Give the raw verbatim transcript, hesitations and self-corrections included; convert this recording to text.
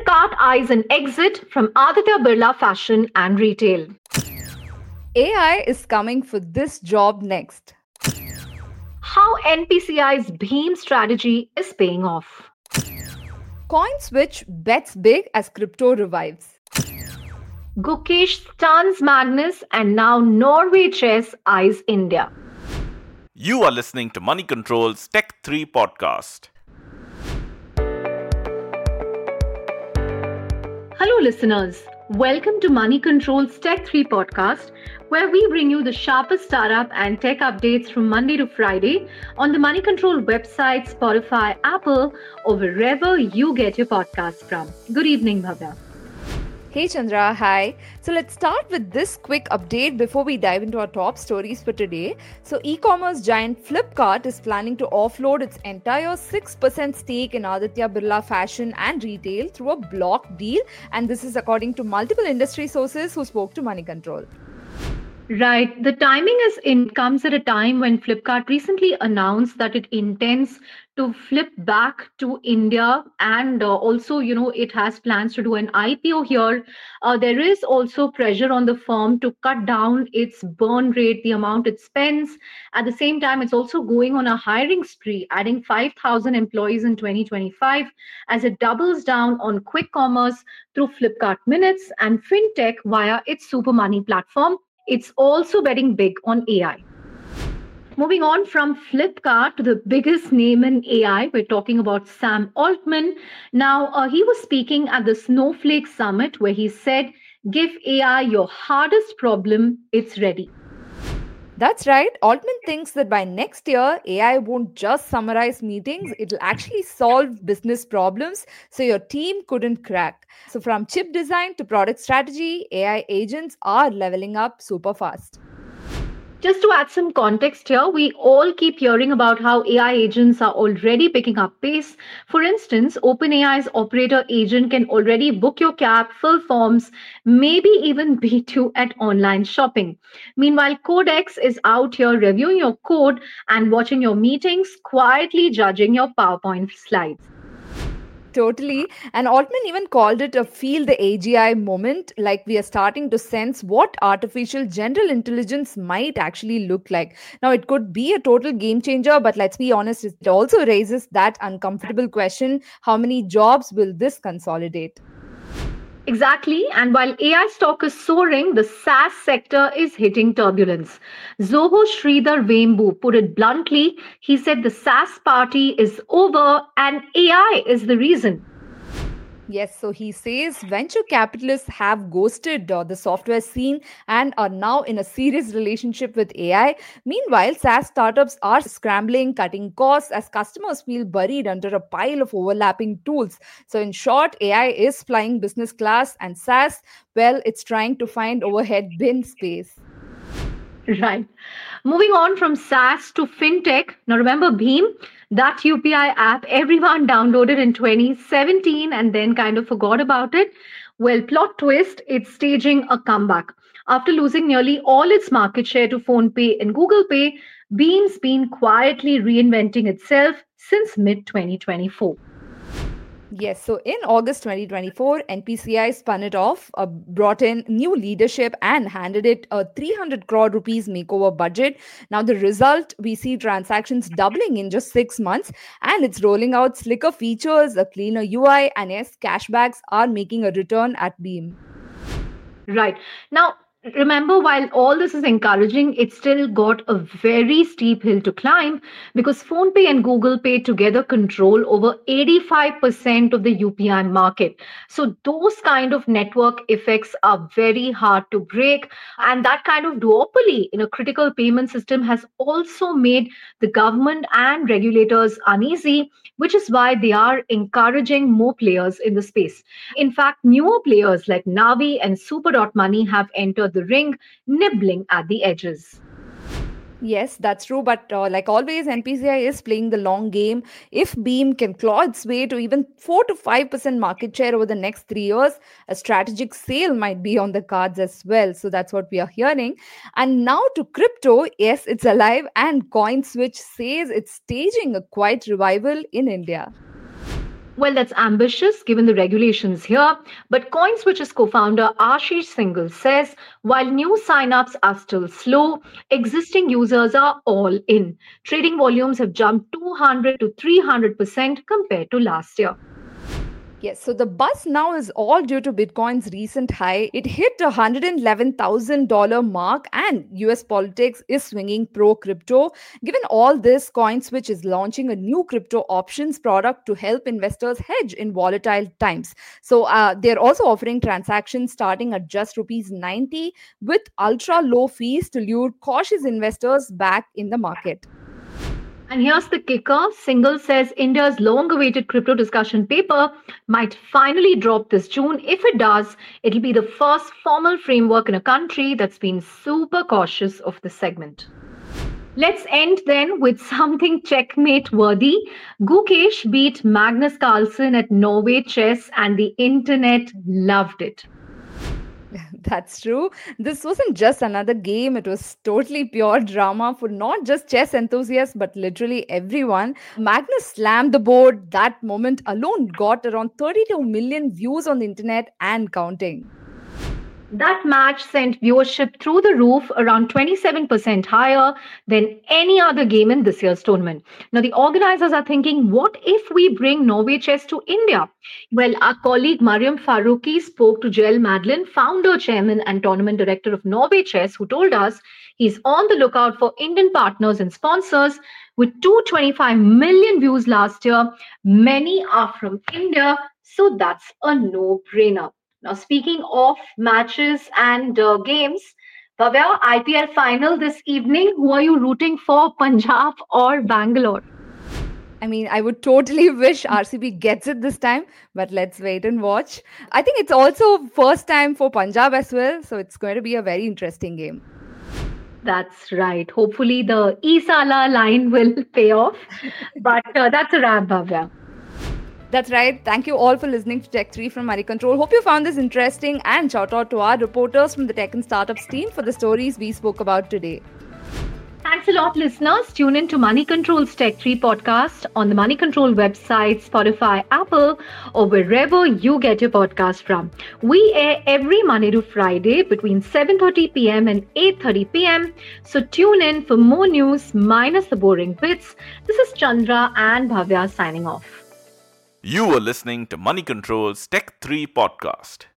Flipkart eyes an exit from Aditya Birla Fashion and Retail. A I is coming for this job next. How N P C I's Beam strategy is paying off. CoinSwitch bets big as crypto revives. Gukesh stuns Magnus and now Norway Chess eyes India. You are listening to Money Control's Tech three podcast. Hello, listeners. Welcome to Money Control's Tech three podcast, where we bring you the sharpest startup and tech updates from Monday to Friday on the Money Control website, Spotify, Apple, or wherever you get your podcasts from. Good evening, Bhavya. Hey Chandra, hi. So let's start with this quick update before we dive into our top stories for today. So e-commerce giant Flipkart is planning to offload its entire six percent stake in Aditya Birla Fashion and Retail through a block deal, and this is according to multiple industry sources who spoke to Money Control. Right. The timing is in comes at a time when Flipkart recently announced that it intends to flip back to India, and uh, also, you know, it has plans to do an I P O here. Uh, there is also pressure on the firm to cut down its burn rate, the amount it spends. At the same time, it's also going on a hiring spree, adding five thousand employees in twenty twenty-five as it doubles down on quick commerce through Flipkart Minutes and fintech via its Super Money platform. It's also betting big on A I. Moving on from Flipkart to the biggest name in A I, we're talking about Sam Altman. Now, uh, he was speaking at the Snowflake Summit where he said, "Give A I your hardest problem, it's ready." That's right. Altman thinks that by next year, A I won't just summarize meetings, it'll actually solve business problems so your team couldn't crack. So, from chip design to product strategy, A I agents are leveling up super fast. Just to add some context here, we all keep hearing about how A I agents are already picking up pace. For instance, OpenAI's operator agent can already book your cab, fill forms, maybe even beat you at online shopping. Meanwhile, Codex is out here reviewing your code and watching your meetings, quietly judging your PowerPoint slides. Totally. And Altman even called it a feel the A G I moment, like we are starting to sense what artificial general intelligence might actually look like. Now, it could be a total game changer, but let's be honest, it also raises that uncomfortable question: how many jobs will this consolidate? Exactly. And while A I stock is soaring, the SaaS sector is hitting turbulence. Zoho Sridhar Vembu put it bluntly. He said the SaaS party is over and A I is the reason. Yes, so he says venture capitalists have ghosted uh, the software scene and are now in a serious relationship with A I. Meanwhile, SaaS startups are scrambling, cutting costs as customers feel buried under a pile of overlapping tools. So, in short, A I is flying business class, and SaaS, well, it's trying to find overhead bin space. Right. Moving on from SaaS to fintech. Now, remember Beam, that U P I app everyone downloaded in twenty seventeen and then kind of forgot about it? Well, plot twist, it's staging a comeback. After losing nearly all its market share to PhonePe and Google Pay, Beam's been quietly reinventing itself since mid twenty twenty-four. Yes, so in August twenty twenty-four, N P C I spun it off, uh, brought in new leadership, and handed it a three hundred crore rupees makeover budget. Now, the result, we see transactions doubling in just six months, and it's rolling out slicker features, a cleaner U I, and yes, cashbacks are making a return at Beam. Right. Now, remember, while all this is encouraging, it still got a very steep hill to climb because PhonePe and Google Pay together control over eighty-five percent of the U P I market. So, those kind of network effects are very hard to break. And that kind of duopoly in a critical payment system has also made the government and regulators uneasy, which is why they are encouraging more players in the space. In fact, newer players like Navi and Super Money have entered the ring, nibbling at the edges. Yes, that's true. But uh, like always, N P C I is playing the long game. If Beam can claw its way to even four to five percent market share over the next three years, a strategic sale might be on the cards as well. So that's what we are hearing. And now to crypto, yes, it's alive. And CoinSwitch says it's staging a quiet revival in India. Well, that's ambitious given the regulations here. But CoinSwitch's co founder Ashish Singhal says while new signups are still slow, existing users are all in. Trading volumes have jumped two hundred to three hundred percent compared to last year. Yes, so the buzz now is all due to Bitcoin's recent high. It hit the one hundred eleven thousand dollars mark, and U S politics is swinging pro crypto. Given all this, CoinSwitch is launching a new crypto options product to help investors hedge in volatile times. So uh, they're also offering transactions starting at just rupees ninety with ultra low fees to lure cautious investors back in the market. And here's the kicker. Singhal says India's long awaited crypto discussion paper might finally drop this June. If it does, it'll be the first formal framework in a country that's been super cautious of the segment. Let's end then with something checkmate worthy. Gukesh beat Magnus Carlsen at Norway Chess, and the internet loved it. That's true. This wasn't just another game, it was totally pure drama for not just chess enthusiasts, but literally everyone. Magnus slammed the board. That moment alone got around thirty-two million views on the internet and counting. That match sent viewership through the roof, around twenty-seven percent higher than any other game in this year's tournament. Now, the organizers are thinking, what if we bring Norway Chess to India? Well, our colleague Mariam Faruqi spoke to Joel Madeline, founder, chairman, and tournament director of Norway Chess, who told us he's on the lookout for Indian partners and sponsors. With two hundred twenty-five million views last year, many are from India, so that's a no-brainer. Now, speaking of matches and uh, games, Bhavya, I P L final this evening. Who are you rooting for, Punjab or Bangalore? I mean, I would totally wish R C B gets it this time, but let's wait and watch. I think it's also first time for Punjab as well, so it's going to be a very interesting game. That's right. Hopefully, the Isala line will pay off. But uh, that's a wrap, Bhavya. That's right. Thank you all for listening to Tech three from Money Control. Hope you found this interesting, and shout out to our reporters from the Tech and Startups team for the stories we spoke about today. Thanks a lot, listeners. Tune in to Money Control's Tech three podcast on the Money Control website, Spotify, Apple, or wherever you get your podcast from. We air every Monday to Friday between seven thirty p.m. and eight thirty p.m. So tune in for more news minus the boring bits. This is Chandra and Bhavya signing off. You were listening to Money Control's Tech three podcast.